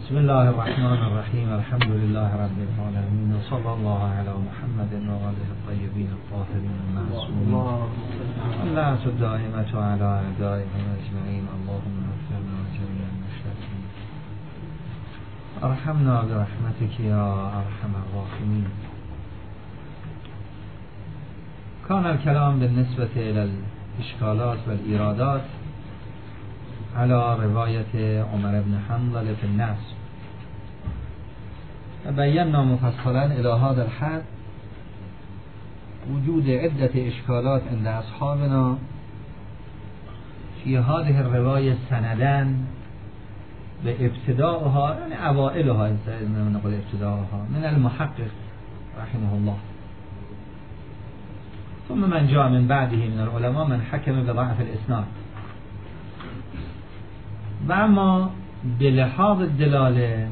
بسم الله الرحمن الرحیم. الحمد لله رب العالمین و صلی الله علی محمد و آله الطیبین الطاهرین المعصومین. اللعنة الدائمة علی اعدائهم اجمعین. اللهم اغفر لنا جميع المشرکین. ارحمنا برحمتک یا ارحم الراحمین. كان الكلام بالنسبة إلى الإشكالات والإيرادات على رواية عمر بن حنظل في النصب، بينا مفصلا إلى هذا الحد وجود عدة إشكالات عند أصحابنا في هذه الرواية سنداً بابتداءها، يعني أوائلها إن نقول ابتداءها، من المحقق رحمه الله، ثم من جاء من بعده من العلماء من حكم بضعف الإسناد. و اما بلحاظ الدلاله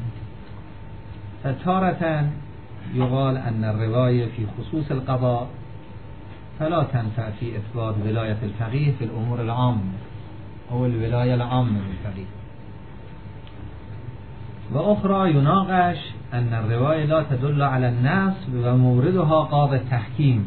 فتارة يقال أن الرواية في خصوص القضاء فلا تنفع في إثبات ولاية الفقيه في الأمور العامة أو الولاية العامة للفقيه، وأخرى يناقش أن الرواية لا تدل على النصب وموردها قاضي التحكيم.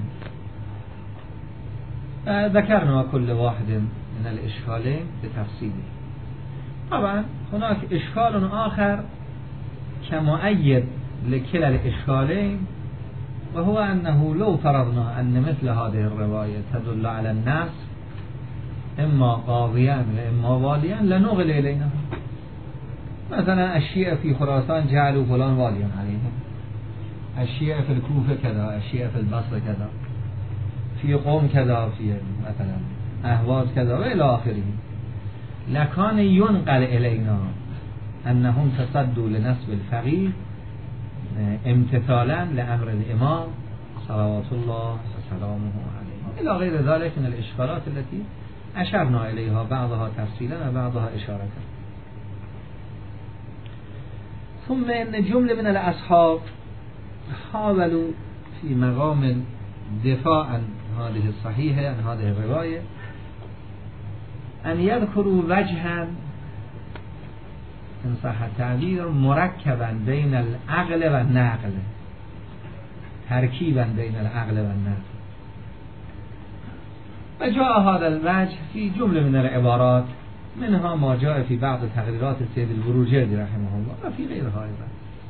ذكرنا كل واحد من الإشكالين بتفصيله. طبعا هناك إشكال آخر كمؤيد لكلا الإشكالين، وهو أنه لو فرضنا أن مثل هذه الرواية تدل على الناس إما قاضيا وإما واليا لنغل إلينا. مثلا الشيعة في خراسان جعلوا فلان واليا عليهم، الشيعة في الكوفة كذا، الشيعة في البصرة كذا، في قوم كذا، في مثلا أهواز كذا وإلى آخره. لكان ينقل إلينا أنهم تصدوا لنسب الفقيه امتثالا لأمر الإمام صلوات الله وسلامه عليه إلى غير ذلك من الإشكالات التي أشرنا إليها، بعضها تفصيلا وبعضها إشارة. ثم إن جملة من الأصحاب حاولوا في مقام الدفاع عن هذه الصحيحة، عن هذه الرواية، أن يذكروا وجها إن صح التعبير مركبا بين العقل والنقل، تركيبا بين العقل والنقل. وجاء هذا الوجه في جملة من العبارات، منها ما جاء في بعض تقريرات السيد البروجردي رحمه الله وفي غيرها أيضا.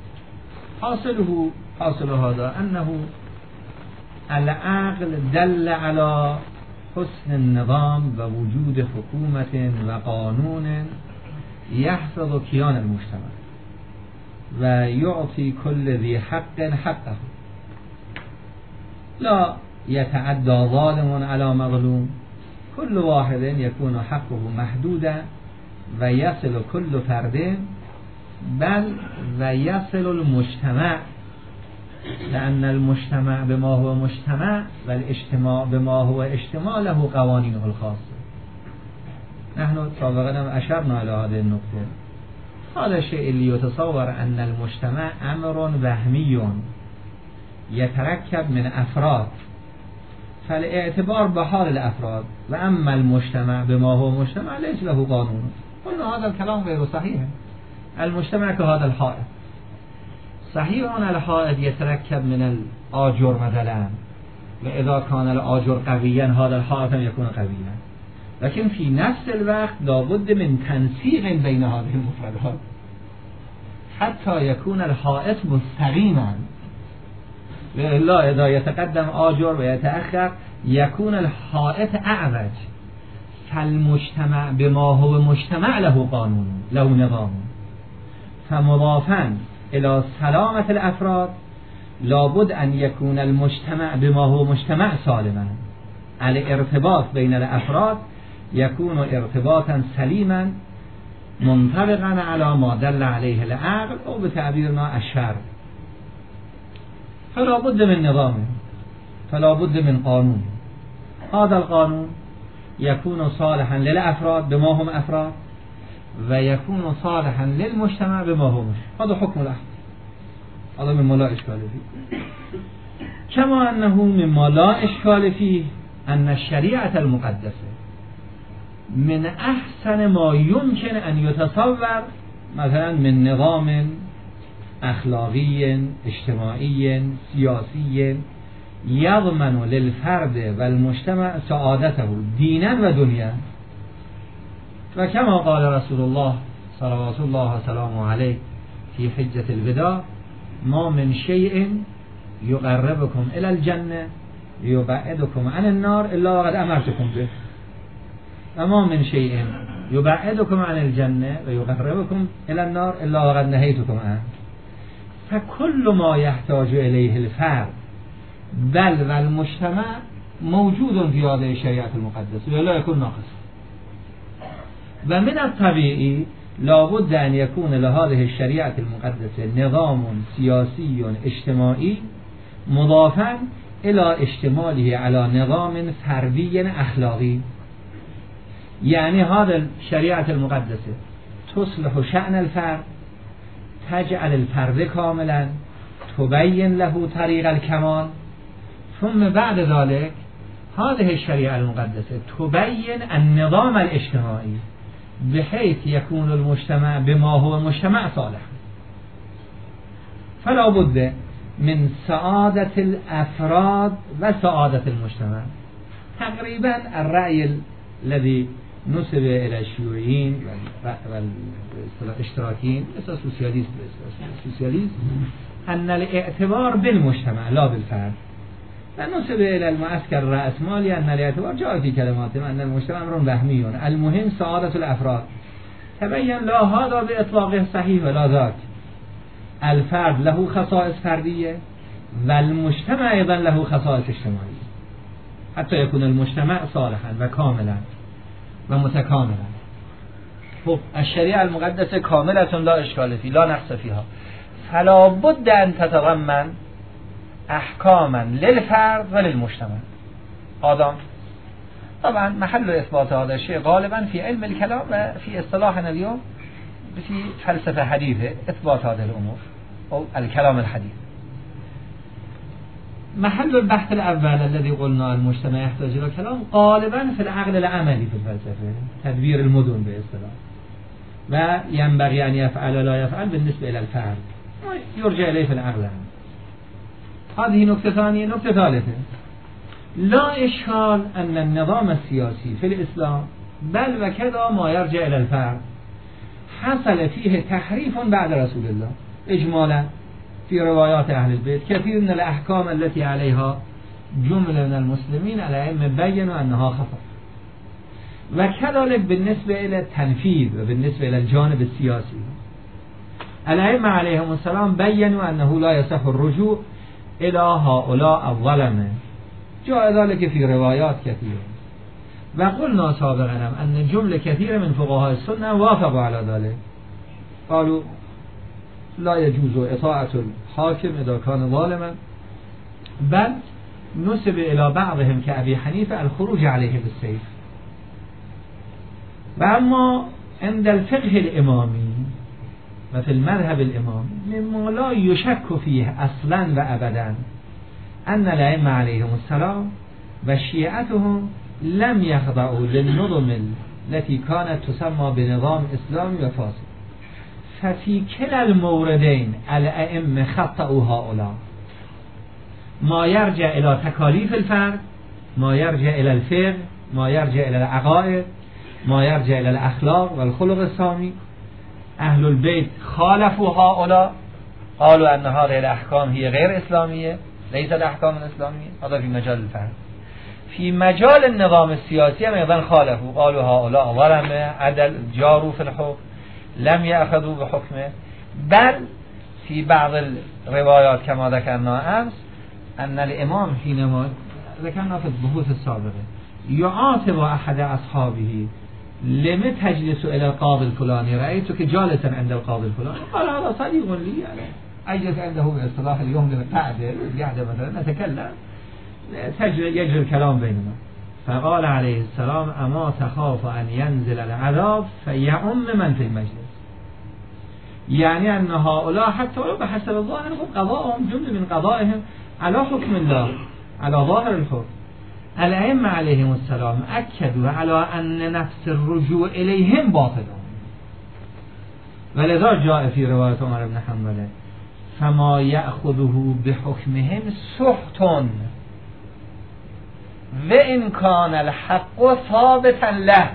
حاصل هذا أنه العقل دل على حسن النظام ووجود حكومة وقانون يحفظ كيان المجتمع ويعطي كل ذي حق حقه، لا يتعدى ظالم على مظلوم، كل واحد يكون حقه محدودا ويصل كل فرد بل ويصل المجتمع، لأن المجتمع بما هو مجتمع والاجتماع بما هو اجتماع له قوانينه الخاصة. نحن سابقا أشرنا إلى هذه النقطة. هذا الشيء اللي يتصور أن المجتمع أمر وهمي يتركب من أفراد، فالاعتبار بحال الأفراد، وأما المجتمع بما هو مجتمع ليس له قانون. قلنا هذا الكلام غير صحيح. المجتمع كهذا الحائط، صحيح أن الحائط يتركب من الآجر مثلا، وإذا كان الآجر قويا هذا الحائط يكون قويا، لكن في نفس الوقت لابد من تنسيق بين هذه المفردات حتى يكون الحائط مستقيما، وإلا إذا يتقدم آجر ويتأخر يكون الحائط أعوج. فالمجتمع بما هو مجتمع له قانون، له نظام، فمضافا إلى سلامة الأفراد لابد أن يكون المجتمع بما هو مجتمع سالما. الارتباط بين الأفراد يكون ارتباطا سليما منطبقا على ما دل عليه العقل أو بتعبيرنا الشرع. فلا بد من نظام، فلا بد من قانون. هذا القانون يكون صالحا للأفراد بما هم أفراد، ويكون صالحا للمجتمع بما هو مجتمع. هذا حكم الأحد، هذا مما لا إشكال فيه. كما أنه مما لا إشكال فيه أن الشريعة المقدسة من أحسن ما يمكن أن يتصور مثلا من نظام اخلاقی اجتماعی سیاسی یضمن للفرد و المجتمع سعادته دینا و دنیا و کما قال رسول الله صلوات الله و سلامه علیه فی حجة الوداع ما من شیء یقربکم الی الجنه یبعدکم عن النار الا وقد امرتکم به و ما من شیء یبعدکم عن الجنه و یقربکم الی النار الا وقد نهیتکم عنه فكل ما يحتاج الیه الفرد بل و المجتمع موجود فی هذه الشریعة المقدسه ولا يكون ناقص و من الطبیعی لابد ان يكون لهذه الشریعة المقدسه نظام سیاسی اجتماعی مضافا الى اشتماله على نظام فردی اخلاقی یعنی هذا الشریعة المقدسه تصلح شأن الفرد تجعل الفرد کاملا تبين له طریق الکمال ثم بعد ذلك هذه الشریعة المقدسه تبين النظام الاجتماعي بحيث يكون المجتمع بما هو مجتمع صالح فلا بد من سعادة الافراد و سعادة المجتمع. تقریبا الرأي الذي نسب الى الشيوعيين والاشتراكيين اساس سوسياليست ان الاعتبار بالمجتمع لا بالفرد و نسب الى المعسكر الرأسمالي ان الاعتبار جاء في كلماتهم ان المجتمع امر وهمي المهم سعادة الافراد. تبين لا هذا باطلاقه صحيح ولا ذاك. الفرد له خصائص فردية والمجتمع ايضا له خصائص اجتماعية حتى يكون المجتمع صالحا و كاملا و متكاملا. خب الشریعه المقدسه کاملة لا اشکال فی لا نقص فیها فلا بد ان تتضمن احکاما للفرد و للمجتمع. آدم طبعا محل اثبات هذا الشيء غالبا في علم الكلام و في اصطلاحنا اليوم في فلسفه حديثه اثبات هذه الامور او الكلام الحديث. محل البحث الأول الذي قلنا المجتمع يحتاج إلى كلام غالبا في العقل العملي في الفلسفة تدبير المدن باصطلاح و ينبغي أن يفعل لا يفعل بالنسبة إلى الفرد يرجع إليه في العقل العملي. هذه نقطة ثانية. نقطة ثالثة لا إشكال أن النظام السياسي في الإسلام بل وكذا ما يرجع إلى الفرد حصل فيه تحريف بعد رسول الله إجمالا في روايات أهل البيت. كثير من الأحكام التي عليها جملة من المسلمين الأئمة بيّنوا أنها خطأ. وكذلك بالنسبة إلى التنفيذ وبالنسبة إلى الجانب السياسي الأئمة عليهم السلام بيّنوا أنه لا يصح الرجوع إلى هؤلاء الظلمة. جاء ذلك في روايات كثيرة وقلنا سابقا أن جملة كثيرة من فقهاء السنة وافقوا على ذلك قالوا لا يجوز اطاعة الحاكم إذا كان ظالما بل نسب إلى بعضهم كأبي حنيفة الخروج عليه بالسيف. وأما عند الفقه الإمامي وفي المذهب الإمامي مما لا يشك فيه أصلا وأبدا أن الأئمة عليهم السلام وشيعتهم لم يخضعوا للنظم التي كانت تسمى بنظام إسلامي وفاسد. ففي كلا الموردين الأئمة خطأوا هؤلاء ما يرجع إلى تكاليف الفرد ما يرجع إلى الفقه ما يرجع إلى العقائد ما يرجع إلى الأخلاق والخلق السامي. أهل البيت خالفوا هؤلاء قالوا أن هذه الأحكام هي غير إسلامية ليست الأحكام الإسلامية. هذا في مجال الفرد. في مجال النظام السياسي أيضا خالفوا قالوا هؤلاء ظلمة عدل جاروا في الحكم لم يأخذوا بحكمه. بل في بعض الروايات كما ذكرنا أمس أن الإمام حينما ذكرنا في البحوث السابقة يعاتب أحد أصحابه لم تجلس إلى القاضي الفلاني رأيتك جالسا عند القاضي الفلاني قال هذا صديق لي أجلس عنده باصطلاح اليوم قاعدة مثلا نتكلم يجري الكلام بيننا. فقال عليه السلام أما تخاف أن ينزل العذاب فيعم من في المجلس. يعني أن هؤلاء حتى ولو بحسب الظاهر قضاءهم جملة من قضائهم على حكم الله على ظاهر الحكم. الأئمة عليهم السلام أكدوا على أن نفس الرجوع إليهم باطل ولذا جاء فی روایت عمر بن حنبل فما یأخذه بحکمهم سحت و ان کان الحق ثابتا له.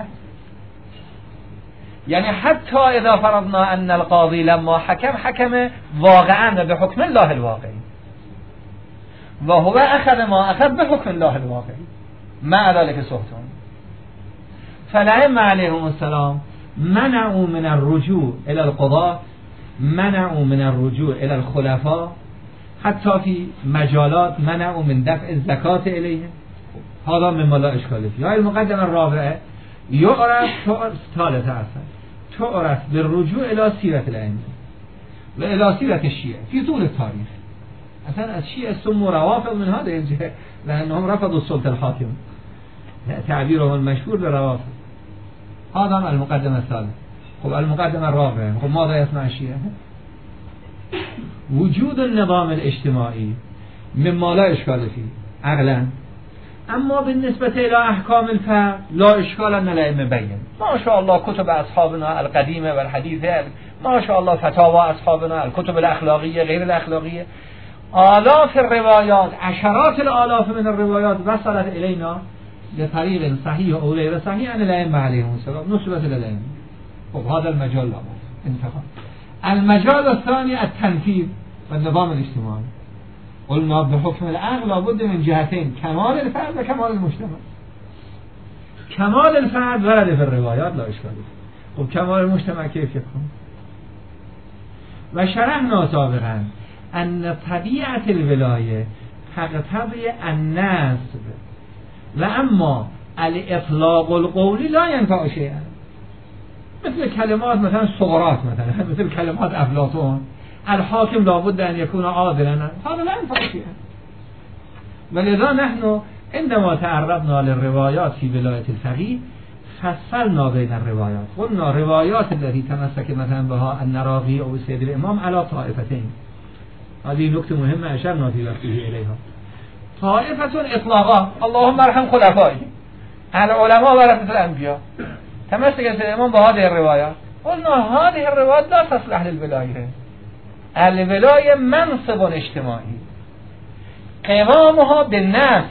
یعنی حتی اذا فرضنا ان القاضی لما حکم واقعا به حکم الله الواقعی و هو اخذ ما اخذ به حکم الله الواقعی مع ذلك سحتون. فالائمه علیهم السلام منعوا من الرجوع الى القضاة، منعوا من الرجوع الى الخلفاء، حتی فی مجالات منعوا من دفع الزکات الیهم. هذا مما لا اشکال فيه. المقدمه الرابعه یعرف تعرف بالرجوع الى سیرت الائمه و الى سیرت الشیعه فی طول التاریخ. اصلا از شیعه سموا روافض من هذا الجهه لانهم رفضوا السلطه الحاكم، تعبيرهم المشهور بالروافض. هذا المقدمه الثالثه. خب المقدمه الرابعه، خب ماذا يصنع الشيعة؟ وجود النظام الاجتماعي مما لا اشكال فيه عقلا، اما بالنسبه الى احکام الفرد لا اشكال ان الائمه بين. ما شاء الله كتب اصحابنا القديمه والحديثه، ما شاء الله فتاوى اصحابنا، الكتب الاخلاقيه غير الاخلاقيه، آلاف الروايات، عشرات الالاف من الروايات وصلت الينا بطريق صحيح او غير صحيح عن الائمه عليهم السلام نسبت الائمه. خب هذا المجال لا انتهى. المجال الثاني التنفيذ والنظام الاجتماعي. قلنا بحكم العقل لابد من جهتين، كمال الفرد و كمال المجتمع. كمال الفرد ورد في الروايات لا اشكال فيه. خب كمال المجتمع كيف يكون؟ وشرحنا سابقا ان طبيعة الولاية تقتضي النسب و اما الاطلاق القولی لا ينفع شيئا. مثل کلمات مثلا سقراط، مثل کلمات افلاطون، الحاكم لابد ان يكون عادلا، هذا لا ينفع شيئا. ولذا نحن عندما تعرضنا للروايات في ولاية الفقيه فصلنا بين الروايات، قلنا روايات التي تمسك مثلا بها النراقي او سيد الامام على طائفتين. هذه نکته مهمه اشرنا في وقته اليها. طائفة اطلاقا اللهم ارحم خلفائه العلماء ورثة الانبياء، تمسك سيد الامام بهذه الروايات. قلنا هذه الروايات لا تصلح للولاية. الولاية منصب اجتماعي قوامها بالناس.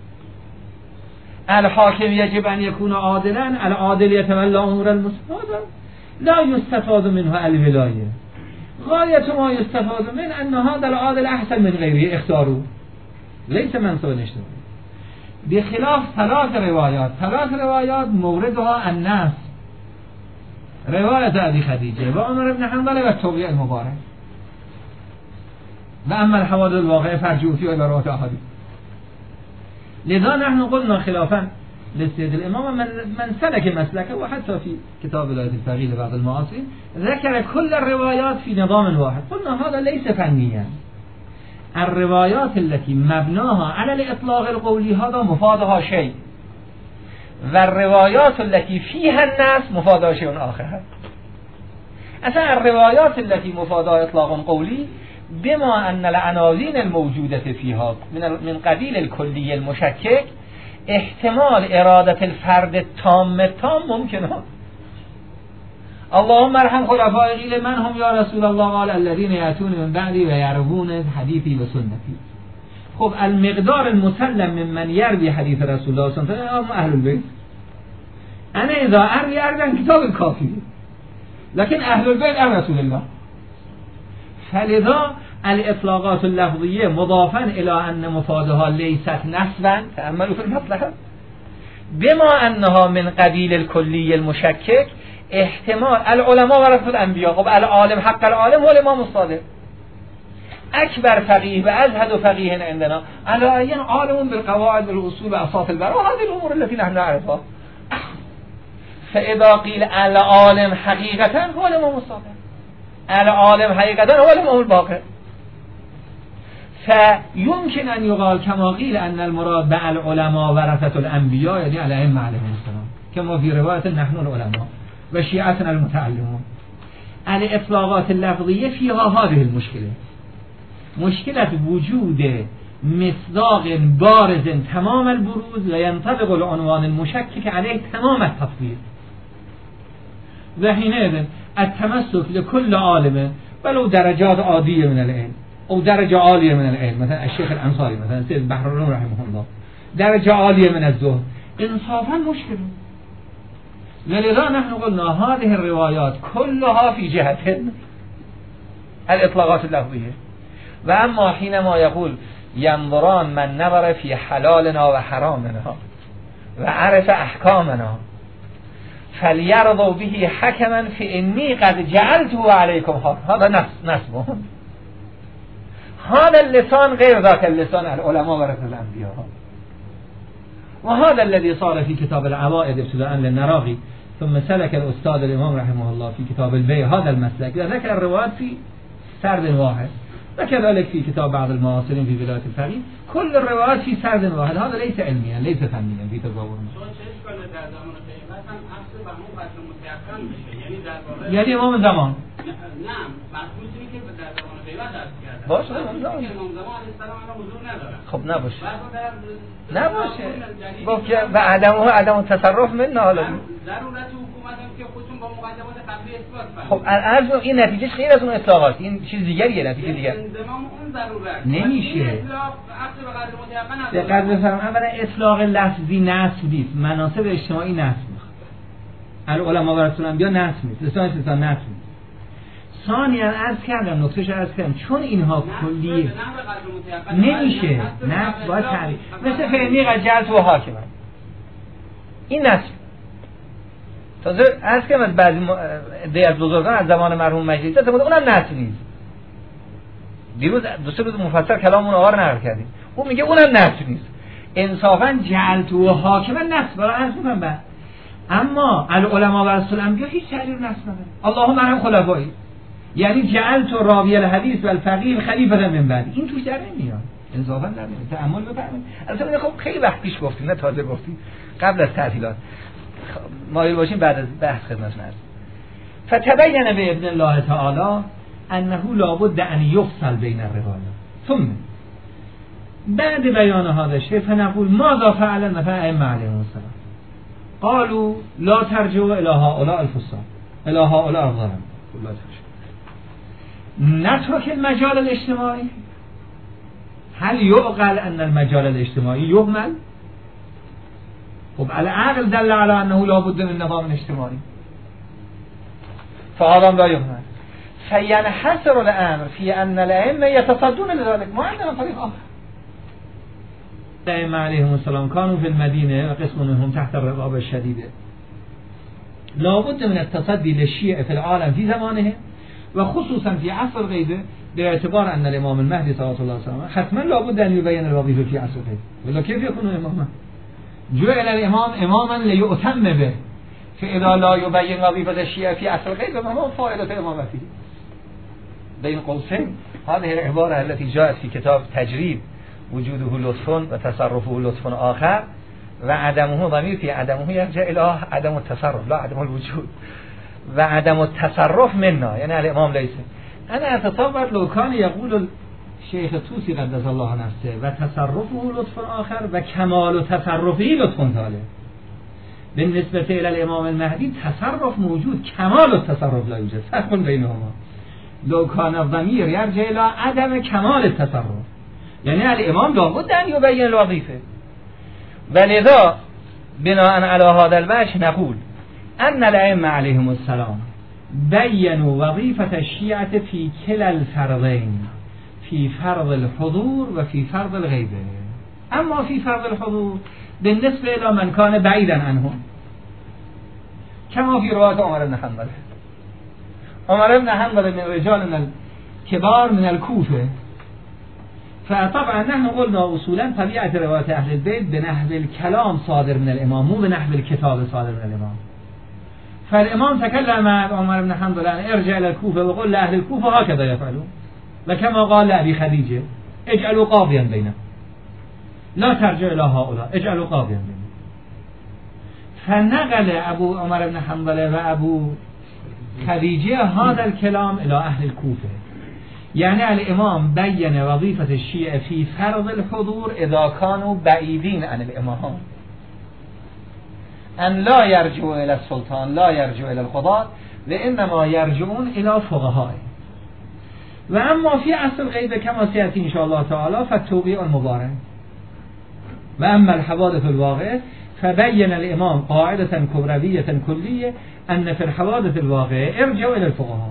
الحاكم يجب ان يكون عادلا، العادل يتولى امور المسلمين، لا يستفاد منها الولاية. غاية ما يستفاد من ان هذا العادل احسن من غيره اختاروه، ليس منصب اجتماعي. بخلاف ثلاث روايات موردها الناس، رواية ابي خديجة و عمر بن حنبل و التوبيع المبارك. و اما الحوادث الواقعة فرجعوا فيها الى روايات احاديث. لذا نحن قلنا خلافا للسيد الامام من سلك مسلكه، وحتى في كتاب ولاية الفقيه لبعض المعاصرين ذكر كل الروايات في نظام واحد. قلنا هذا ليس فنيا. الروايات التي مبناها على الاطلاق القولي هذا مفادها شيء، و الروايات التي فيها الناس مفادها شيء آخر. اصلا الروايات التي مفادها اطلاق قولي بما ان العناوين الموجودة فيها من قبيل الكلي المشكك، احتمال ارادة الفرد التام ممکنه. اللهم ارحم خلفاء قیل من هم یا رسول الله قال الذين يأتون من بعدي ويعرفون حديثي وسنتي. خب المقدار المسلم ممن يروي حديث رسول الله صلى الله عليه وسلم اهل البيت. انا اذا اروي عن كتاب الكافي، لكن اهل البيت عن رسول الله. فلذا الاطلاقات اللفظيه مضافا الى ان مفادها ليست نسبا، تأملوا في المطلب، بما انها من قبیل الكلي المشكك، احتمال العلماء ورثة الانبیاء. خب العالم حق العالم هو الامام الصادق، اكبر فقيه و ازهد فقيه عندنا على عالم بالقواعد والاصول واساس البراء وهذه الامور التي نحن نعرفها. فاذا قيل العالم حقيقة هو الامام الصادق، العالم حقيقة هو الامام الباقر. فيمكن ان يقال كما قيل ان المراد بالعلماء ورثة الانبياء يعني الائمة عليهم السلام، كما في رواية نحن العلماء وشيعتنا المتعلمون. الاطلاقات اللفظية فيها هذه المشكلة، مشكلة وجود مصداق بارز تمام البروز وينطبق العنوان المشكك عليه تمام التطبيق. و حينئذ التمسك لكل عالم ولو درجات عادية من العلم او درجة عالية من العلم، مثلا الشيخ الانصاري مثلا سید بحرالعلوم رحمه الله درجة عالية من الزهد، انصافا مشكل. ولذا نحن قلنا هذه الروايات كلها في جهة الاطلاقات اللفظية. و اما حينما يقول ينظران من نظر في حلالنا و حرامنا و عرف احکامنا فلیرضوا به حکما فانی قد جعلته علیکم هذا نصب. هذا اللسان غير ذاك اللسان العلماء ورثة الانبیاء. وهذا الذي صار في كتاب العوائد ابتداء للنراغي ثم سلك الأستاذ الإمام رحمه الله في كتاب البيع هذا المسلك، ذكر الروايات في سرد واحد، وكذلك في كتاب بعض المعاصرين في ولاية الفقيه كل الروايات في سرد واحد. هذا ليس علميا ليس فنيا في تظاهر. یعنی امام زمان باشه خب نباشه گفت که و عدم تصرف من حالا خب عرض این نتیجهش خیلی از اون اطلاقات، این چیز دیگریه، نتیجه دیگر نمیشه. دقت بفرمایید، اولا اطلاق لفظی نسبی است، مناسب اجتماعی نسب العلماء و رسول الانبیاء نسب نیست، لسان نسب نیست. ثانیاً عرض کردم، نکتهش عرض کردم، چون اینها کلیه نمیشه، نسب باید تعریف، مثل فهمی قجلت و حاکم این نسب. تازه عرض کردم از بعضی عده از بزرگان از زمان مرحوم مجلسی اونم نسب نیست. دیروز دو سه روز مفصل کلاممون آوار نقل کردیم، اون میگه اونم نسب نیست. انصافاً جعلت و حاکم نسب برای عرض میکنم بعد. اما العلماء و رسول الانبیاء هیچ تعریف نسب نداره. اللهم ارحم خلفایی، یعنی جعلت راوی الحدیث و الفقیه خلیفه من بعد، این توش در نمیاد، انصافا در نمیاد. تأمل بفرمایید. البته خب خیلی وقت پیش گفتیم، نه تازه گفتیم، قبل از تعطیلات. مایل باشیم بعد از بحث خدمتتون عرض. فتبین باذن الله تعالی انه لابد ان یفصل بین الروایات. ثم بعد بیان هذا الشيء فنقول ماذا فعل مثلا ائمه علیهم السلام؟ قالوا لا ترجعوا الى هؤلاء الفساق الى هؤلاء الظلم. نترك المجال الاجتماعي. هل يعقل ان المجال الاجتماعي يهمل؟ خب العقل دل على انه لا بد من نظام اجتماعي، فهذا لا يهمل. فينحصر الامر في ان الائمه يتصدون لذلك. ما عندنا طريق اخر. الائمه عليهم السلام كانوا في المدينه وقسم منهم تحت الرقابه الشديده. لا بد من التصدي للشيعة في العالم في زمانهم وخصوصا في عصر غيبه، باعتبار ان الامام المهدي صلى الله عليه وسلم حتما لا بد ان يبين الوظيفه في عصر غيبه. ولا كيف يكون اماما؟ جعل الامام اماما ليؤتم به، فاذا لا يبين وظيفه الشيعة في عصر غيبه فما فائده امامته؟ بين قوسين هذه العباره التي جاءت في كتاب تجريد وجوده لطف و تصرفه لطف آخر و عدمه ضمیر فی عدمه یرجع الی عدم التصرف لا عدم الوجود و عدم التصرف منا، یعنی الامام لیسه. انا اتصور لو كان يقول الشيخ توسی قدس الله نفسه و تصرفه لطف آخر و کمال تصرفه لطف ثالث. بالنسبه الى الامام المهدی تصرف موجود، کمال التصرف لا يوجد، فرق بينهما. لو كان الضمير يرجع الى عدم كمال التصرف، يعني الامام لابد ان يبين الوظيفه. ولذا بناء على هذا الوجه نقول ان الائمه عليهم السلام بينوا وظيفه الشيعة في كلا الفرضين، في فرض الحضور وفي فرض الغيبه. اما في فرض الحضور بالنسبه الى من كان بعيدا عنهم كما في روايه عمر بن حنبل. عمر بن حنبل من رجال الكبار من الكوفه، فطبعا نحن قلنا اصولا طبيعه روایت اهل البيت بنحو الكلام صادر من الامام، مو بنحو الكتاب صادر من الامام. فالامام تكلم عمر بن حنبل ان ارجع الى الكوفه وقل لاهل الكوفه هكذا يفعلون، وكما قال لابي خديجه اجعلوا قاضيا بينهم لا ترجع الى هؤلاء اجعلوا قاضيا بينهم. فنقل ابو عمر بن حنبل و ابو خديجه هذا الكلام الى اهل الكوفه، يعني الامام بين وظيفه الشيعة في فرض الحضور اذا كانوا بعيدين عن الامام. ان لا یرجعوا الی السلطان لا یرجعوا الی القضاة و انما یرجعون الی فقهاء. و اما فی اصل غیب کما سیاتی ان شاء الله تعالی فالتوقیع المبارک. و اما الحوادث الواقعه فبين الامام قاعده كبرويه كليه ان في الحوادث الواقعه ارجعوا الى الفقهاء.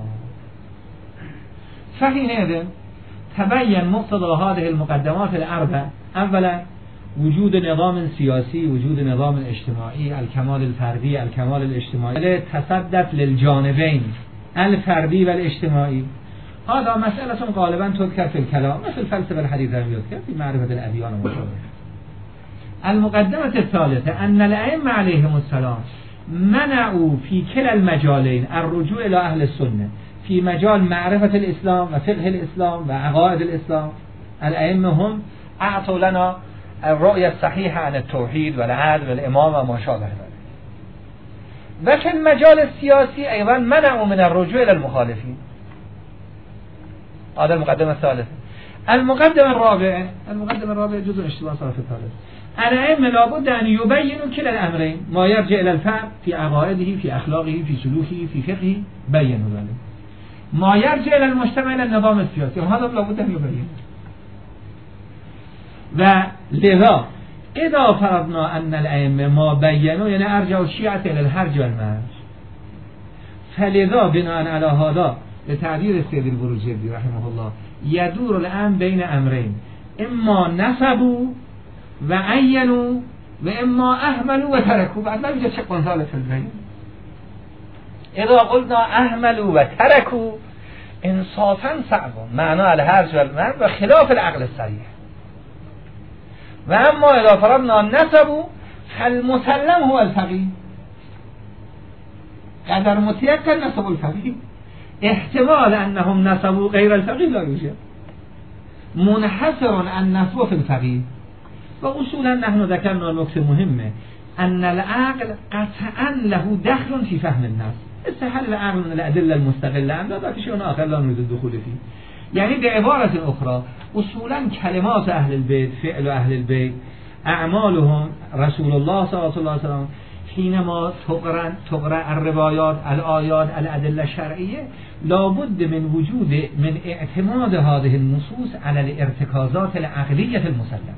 فحينئذ تبين مقتضى هذه المقدمات الاربع: اولا وجود نظام سیاسی، وجود نظام اجتماعی، الکمال الفردی، الکمال الاجتماعی، تصدت للجانبین الفردی و الاجتماعی. هذا مسئله غالبا تذكر في الكلام مثل الفلسفه الحديثه يذكر في معرفه الاديان ومشابهه. المقدمه الثالثه ان الائمه عليهم السلام منعوا في كلا المجالين الرجوع الى اهل السنه في مجال معرفة الإسلام وفقه الإسلام وعقائد الإسلام. الأئمة هم أعطوا لنا الرؤية الصحيحة عن التوحيد والعدل والإمام وما شابه ذلك. وفي المجال السياسي أيضا منعوا من الرجوع إلى المخالفين. هذا المقدمة الثالثة. المقدمة الرابعة جزء اشتباه صار في الثالث. الأئمة لابد أن يبينوا كلا الأمرين، ما يرجع إلى الفرد في عقائده في أخلاقه في سلوكه في فقهه بينوا ذلك، ما يرجع إلى المجتمع إلى النظام السياسي وهذا لابد أن يبين. ولذا إذا فرضنا أن الأئمة ما بينوا يعني أرجعوا الشيعة إلى الهرج والمرج، فلذا بناء على هذا لتعبير السيد البروجردي رحمه الله يدور الآن بين أمرين: إما نسبوا وعينوا وإما أهملوا وتركوا. بعد ما يوجد شق ثالث في البين. إذا قلنا أهملوا وتركوا انصافا صعب، معنى الهرج والمرج وخلاف العقل الصريح. وأما إذا فرضنا نسبوا فالمسلم هو الفقيه، قدر متيقن نسبوا الفقيه، احتمال أنهم نسبوا غير الفقيه لا يوجد، منحصر النسب في الفقيه. وأصولا نحن ذكرنا نكتة مهمة أن العقل قطعا له دخل في فهم الناس. استحل العقل من الأدلة المستقلة عنده ذات شيء آخر لا نريد الدخول فيه. يعني بعبارة أخرى أصولا كلمات أهل البيت، فعل أهل البيت، أعمالهم، رسول الله صلى الله عليه وسلم حينما تقرأ الروايات، الآيات، الأدلة الشرعية لابد من اعتماد هذه النصوص على الارتكازات العقلية المسلمة.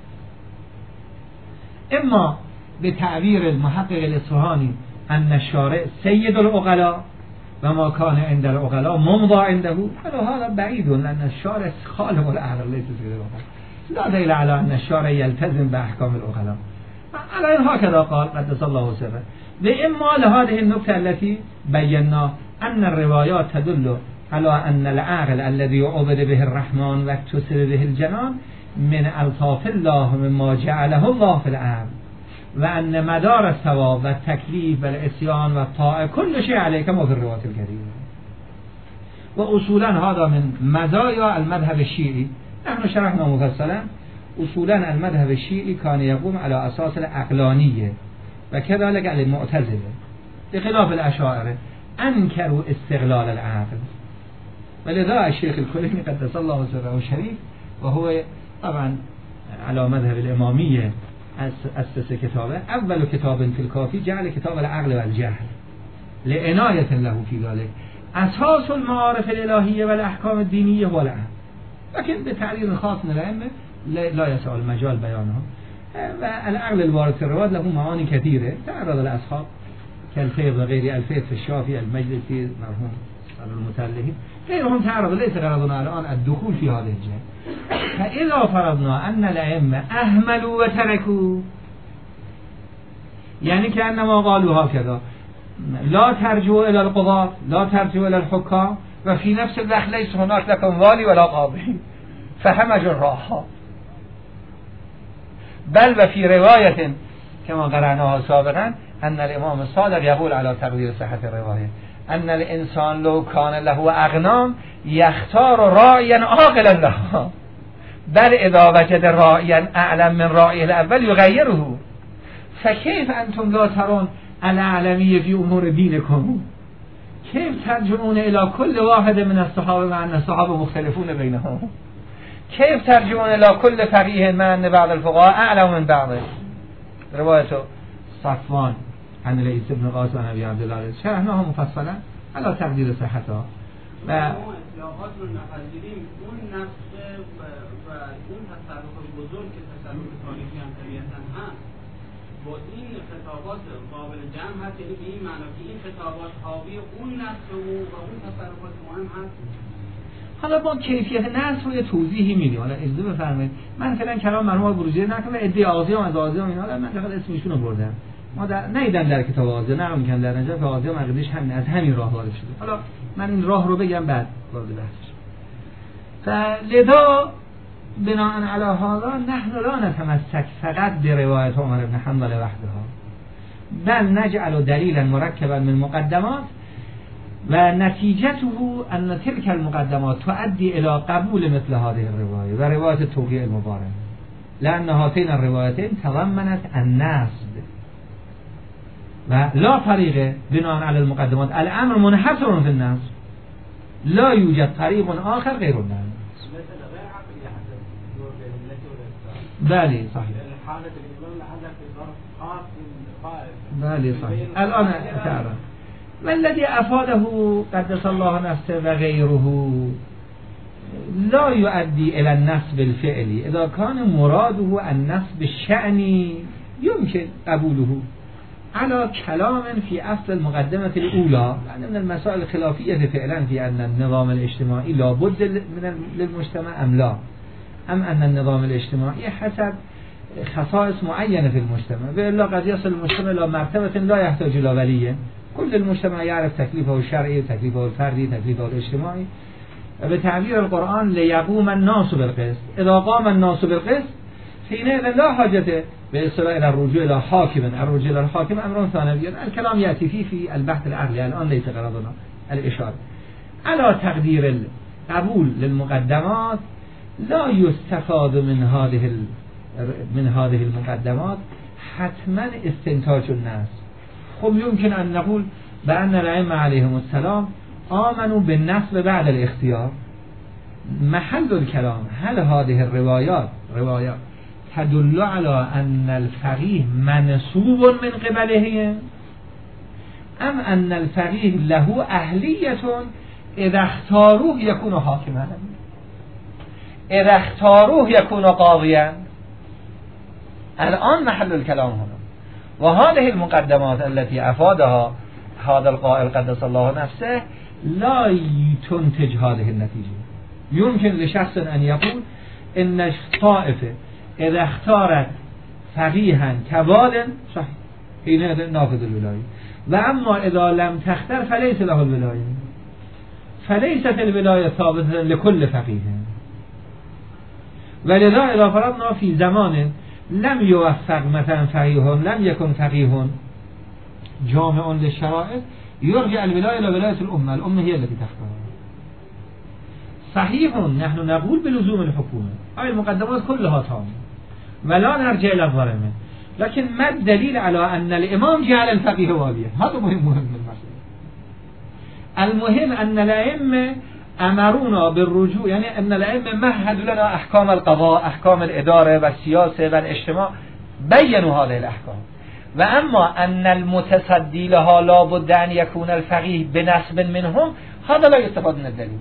إما بتعبير المحقق الإصفهاني أن الشارع سيد العقلاء وما كان عند العقلاء ممضى عنده، هذا بعيد لأن الشارع خالق العقل ليس سيد العقلاء. لا دليل على أن الشارع يلتزم بأحكام العقلاء. على هكذا قال قدس الله سره. وإما لهذه النقطة التي بينا أن الروايات تدل على أن العقل الذي عبد به الرحمن واكتسب به الجنان من ألطاف الله مما جعله الله في العقل، وأن مدار الثواب والتكليف والعصيان والطاعة كل شيء عليه كما في الروايات الكريمة. وأصولا هذا من مزايا المذهب الشيعي. نحن شرحنا مفصلا أصولا المذهب الشيعي كان يقوم على أساس العقلانية وكذلك على المعتزلة، بخلاف الأشاعرة أنكروا استغلال العقل. ولذا الشيخ الكليني قدس الله سره الشريف وهو طبعا على مذهب الإمامية أسس كتابه، أول كتاب في الكافي جعل كتاب العقل والجهل لعناية له في ذلك. أساس المعارف الإلهية والأحكام الدينية هو العقل، لكن بتعليل خاص من الأئمة لا يسع المجال بيانها. والعقل الوارد في الرواد له معاني كثيرة تعرض الأصحاب كالفيض وغير الفيض في الشافعي المجلسي مرحوم المتلهي غيرهم تعرض. ليس غرضنا الآن الدخول في هذه الجهة. فإذا فرضنا أن الأئمة أهملوا وتركوا يعني كأنما قالوا هكذا: لا ترجعوا إلى القضاة، لا ترجعوا إلى الحكام، وفي نفس الوقت ليس هناك لكم والي ولا قاضي فهمجوا الراحة. بل وفي رواية كما قرأناها سابقا أن الإمام الصادق يقول على تقدير صحة الرواية أن الإنسان لو كان له أغنام يختار راعيا عاقلا له، بل إذا وجد راعيا أعلم من راعيه الأول يغيره. فكيف أنتم لا ترون الأعلمية في أمور دينكم؟ كيف ترجعون إلى كل واحد من الصحابة مع أن الصحابة مختلفون بينهم؟ كيف ترجعون إلى كل فقيه مع أن بعض الفقهاء أعلم من بعضه؟ رواية صفوان عن لیث بن قاس و ابی عبدالله شرحناها مفصلا علی تقدیر صحتها و اصلاحات رو نپذیریم. اون نفس و اون تصرف بزرگ که تصرف تاریخی هم طبیعتاً هست با این خطابات قابل جمع هست، یعنی به این معنی که این خطابات حاوی اون نفس و اون تصرفات مهم هست. حالا با کیفیت نصر رو یه توضیحی میدیم. حالا اجازه بفرمایید من فعلا کلام مرحوم بروجردی نکنم، ادعای آزیام از آزیام اینا من فقط اسمشون رو بردم، ما نیدم در کتاب آزیام، نقل میکنم در نجف آزیام عقیده‌اش همین از همین راه وارد شده. حالا من این راه رو بگم بعد وارد بحثش. فلذا بناء علی هذا نحن لا نتمسك فقط بروایت عمر بن حنبل وحدها، بل نجعل دلیلا مرکبا من مقدمات و نتیجته ان تلك المقدمات تؤدي الى قبول مثل هذه الروايه و روایت التوقیع المبارک، لان هاتین الروايتين تضمنت النصب و لا طریق بناء على المقدمات، الامر منحصر في النصب، لا يوجد طریق آخر غیر النصب. بله صحیح. بله صحیح. الان تعرف والذي افاده قدس الله نفسه و غیره لا يؤدي الى النصب الفعلي اذا كان مراده النصب الشأني يمكن قبوله على كلام في اصل المقدمة الاولى، يعني من المسائل الخلافية فعلا في ان النظام الاجتماعي لابد للمجتمع ام لا، ام ان النظام الاجتماعي حسب خصائص معينة في المجتمع، وإلا قد يصل المجتمع إلى مرتبة لا يحتاج إلى ولي، كل المجتمع يعرف تكليفه الشرعي تكليفه الفردي تكليفه الاجتماعي، وبتعبير القرآن ليقوم الناس بالقسط، إذا قام الناس بالقسط حينئذ لا حاجة بإصلاح إلى الرجوع إلى حاكم، الرجوع إلى الحاكم أمر ثانوي، الكلام يأتي فيه في البحث العقلي، الآن ليس غرضنا الإشارة على تقدير القبول للمقدمات. لا يستفاد من هذه المقدمات حتما استنتاج الناس. خب يمكن أن نقول بأن الأئمة عليهم السلام آمنوا بالنصب بعد الاختيار. محل الكلام هل هذه الروايات تدل على أن الفقيه منسوب من قبله أم أن الفقيه له أهلية إذا اختاروه يكون حاكما، إذا اختاروه يكون قاضيا؟ الآن محل الكلام هنا. وهذه المقدمات التي أفادها هذا القائل قدس الله نفسه لا تنتج هذه النتيجة. يمكن لشخص أن يقول إن الطائفة إذا اختارت فقيها كبال صحيح حينئذ ناخذ الولاية، وأما إذا لم تختار فليس له الولاية، فليست الولاية ثابتة لكل فقيه. ولذا إذا فرضنا في زمان لم يوفق مثلا فقيه لم يكن فقيه جامع للشرائط يرجع الولاية إلى ولاية الأمة هي التي تختار. صحيح نحن نقول بلزوم الحكومة، أي المقدمات كلها تامة ولا نرجع إلى الظالمة، لكن ما الدليل على أن الإمام جعل الفقيه واليا؟ هذا مهم من المسألة. المهم أن الأئمة أمرونا بالرجوع، يعني أن الأئمة مهدوا لنا أحكام القضاء أحكام الإدارة والسياسة والاجتماع، بيّنوا هذه الأحكام. وأما أن المتصدي لها لا بد أن يكون الفقيه بنسب منهم، هذا لا يستفاد من الدليل.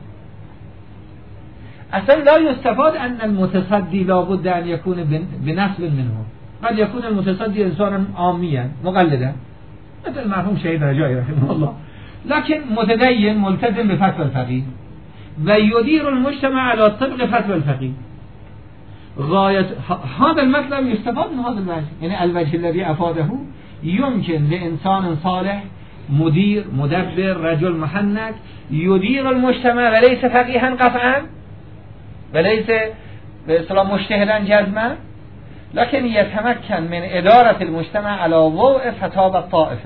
اصلا لا يستفاد ان المتصدي لا بد ان يكون بنسب منهم، قد يكون المتصدي انسانا عاميا مقلدا مثل المرحوم شهید رجایی رحمه الله، لكن متدين ملتزم بفتوى الفقيه ويدير المجتمع على طبق فتوى الفقيه. غاية هذا المطلب يستفاد من هذا الوجه، يعني الوجه الذي افاده يمكن لانسان صالح مدير مدبر رجل محنك يدير المجتمع وليس فقيها قطعا وليس بإصطلاح مجتهدا جزما، لكن يتمكن من إدارة المجتمع على ضوء فتاوى الطائفة.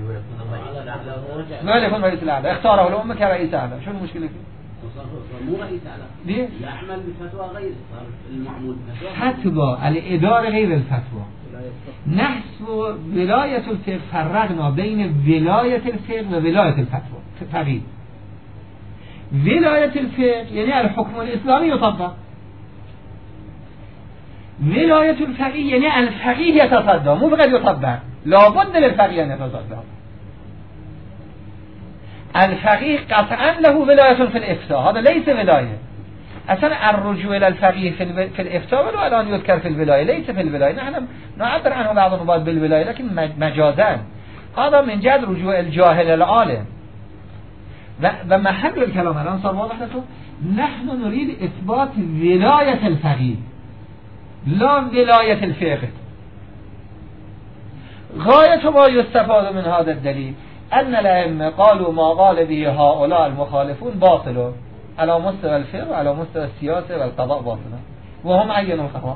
ما يكون رئيس الأعلى اختاره الأمة كرئيس أعلى، شو المشكلة فيه؟ مو رئيس أعلى يعمل بفتوى غير المعمول فتوى الإدارة غير الفتوى. نحس ولاية الفقه فرقنا بين ولاية الفقه وولاية الفتوى. فقيه ولاية الفقه يعني الحكم الإسلامي يطبق، ولایت الفقیه یعنی الفقیه یتصدی، مو فقط یطبق، لابد للفقیه ان یتصدی. الفقیه قطعا له ولایت فی الافتاء، هذا ليس ولایه. اصلا الرجوع الى الفقیه فی الافتاء ولو الان يذكر في الولايه ليس في الولايه، نحن نعبر عنه بعض المرات بالولايه لكن مجازا، هذا من جد رجوع الجاهل العالم. و محل الكلام الان صار واضح لكم، نحن نريد اثبات ولایت الفقیه لا ولایت الفقه. غایة ما یستفاد من هذا الدلیل ان الائمه قالوا ما قال به هؤلاء المخالفون باطل على مستوى الفقه وعلى مستوى السياسه والقضاء باطلا وهم عينوا القضاء.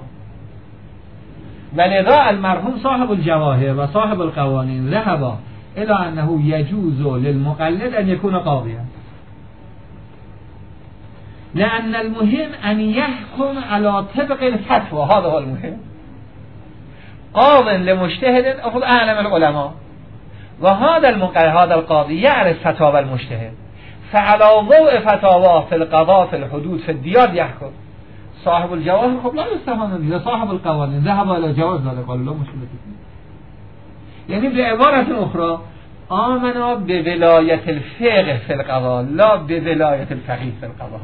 ولذا المرحوم صاحب الجواهر و صاحب القوانین ذهب الى انه يجوز للمقلد ان يكون قاضيا، لأن المهم أن يحكم على طبق الفتوى، هذا هو المهم. قاض لمجتهد أخذ أعلم العلماء، وهذا هذا القاضي يعرف فتاوى المجتهد، فعلى ضوء فتاواه في القضاء في الحدود في الديار يحكم. صاحب الجواهر خب لا يستهان به، صاحب القوانين ذهب إلى جواز ذلك، قالوا لا مشكلة فيه. يعني بعبارة أخرى آمنا بولاية الفقه في القضاء لا بولاية الفقيه في القضاء.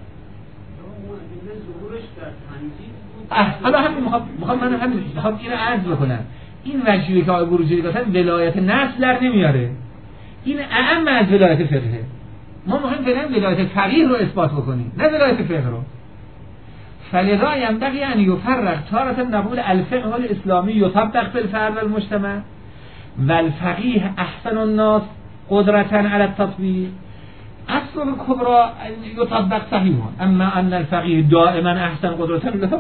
حالا همین میخوام اینو عرض بکنم، این وجهی که آقای بروجردی گفتن ولایت نصل در نمیاره، این اعم از ولایت فقهه. ما میخوایم فعلا ولایت فقیه رو اثبات بکنیم نه ولایت فقه رو. فلذا ينبغي ان يفرق تارة نقول الفقه الاسلامی يطبق في الفرد والمجتمع والفقيه احسن الناس قدرة على التطبيق. اصل الكبرى يطبق صحيحا، اما ان الفقيه دائما احسن قدرة له.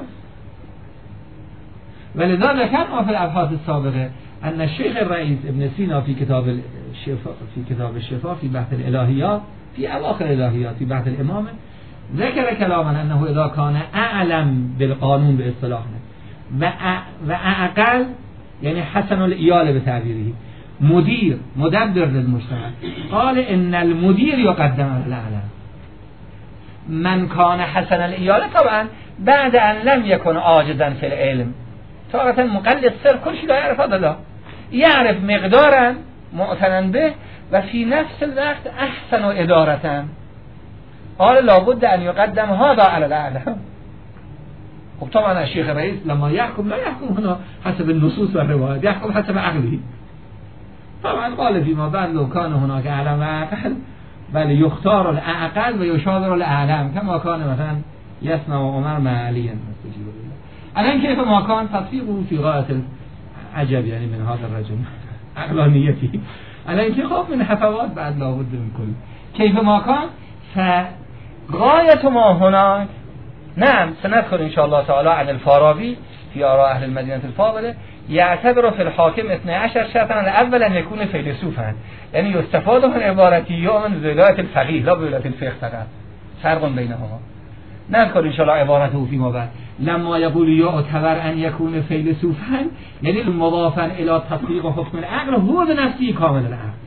ولذا ذكرنا في الابحاث السابقه ان الشيخ الرئيس ابن سينا في كتاب الشفاء في بحث الالهيات في اواخر الالهيات في بحث الامامه ذكر كلاما انه اذا كان اعلم بالقانون باصطلاحنا و اقل يعني حسن الإيالة بتعبيره مدير مدبر للمجتمع، قال ان المدير يقدم على الاعلم. من كان حسن الإيالة طبعا بعد ان لم يكن عاجزا في العلم، تارة مقلد صرف كل شيء لا يعرف هذا، لا يعرف مقدارا معتنا به وفي نفس الوقت احسن ادارة، قال لابد ان يقدم هذا على الاعلم. خب طبعا الشيخ الرئيس لما يحكم لا يحكم هنا حسب النصوص والروايات، يحكم حسب عقله. طبعا قال فيما بعد لو كان هناك اعلم واقل بل يختار الاقل ويشاور الاعلم كما كان مثلا يسمع عمر مع علي مستجيب الله. الان كيف ما كان تطبيقه في غاية العجب يعني من هذا الرجل عقلانيته. الان كيف خاف من حفوات بعد لابد من كل كيف ما كان. فغاية ما هناك نعم سندخل إن شاء الله تعالى عن الفارابي في آراء أهل المدينة الفاضلة يعتبر في الحاكم 12 شرطا الأول أن يكون فيلسوفا، يعني يستفاد من عبارة يؤمن بولاية الفقيه لا بولاية الفقه فقط، فرق بينهما. نذكر إن شاء الله عبارته فيما بعد. لما يقول يعتبر أن يكون فيلسوفا يعني مضافا إلى تطبيق حكم العقل هو بنفسه كامل العقل.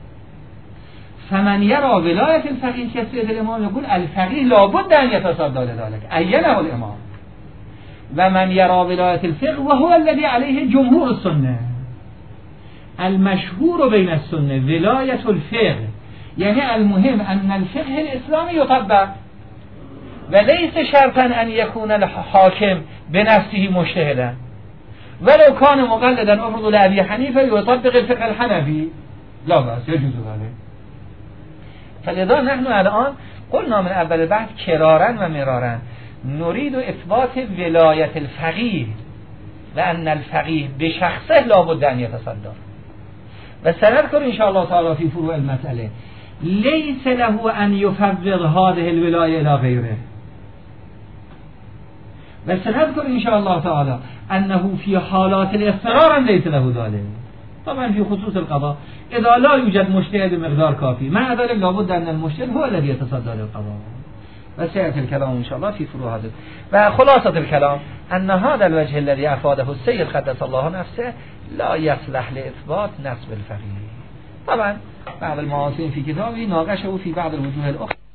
فمن يرى ولاية الفقيه كالسيد الإمام يقول الفقيه لابد أن يتصدى لذلك عينه الإمام. ومن يرى ولاية الفقه وهو الذي عليه جمهور السنة المشهور بين السنة ولاية الفقه، يعني المهم أن الفقه الإسلامي يطبق وليس شرطا أن يكون الحاكم بنفسه مجتهدا، ولو كان مقلدا أفرض لأبي حنيفة يطبق الفقه الحنفي لا بأس يجوز ذلك. فلذا نحن الآن قلنا من اول البحث كرارا و مرارا نريد اثبات ولایت الفقیه و ان الفقیه بشخصه لابد ان يتصدر. و سنذكر ان شاء الله تعالى في فروع المسألة ليس له ان يفوض هذه الولاية الى غيره. و سنذكر ان شاء الله تعالى انه في حالات الاضطرار ليس له ذلك. طبعا في خصوص القضاء اذا لا يوجد مجتهد بمقدار كافي مع ذلك لابد ان المجتهد هو الذي يتصدى للقضاء. وسيأتي الكلام ان شاء الله في فروع هذا. وخلاصة الكلام ان هذا الوجه الذي افاده السيد قدس الله نفسه لا يصلح لاثبات نسب الفقيه. طبعا بعض المعاصرين في كتابه ناقشه في بعض الوجوه الاخرى.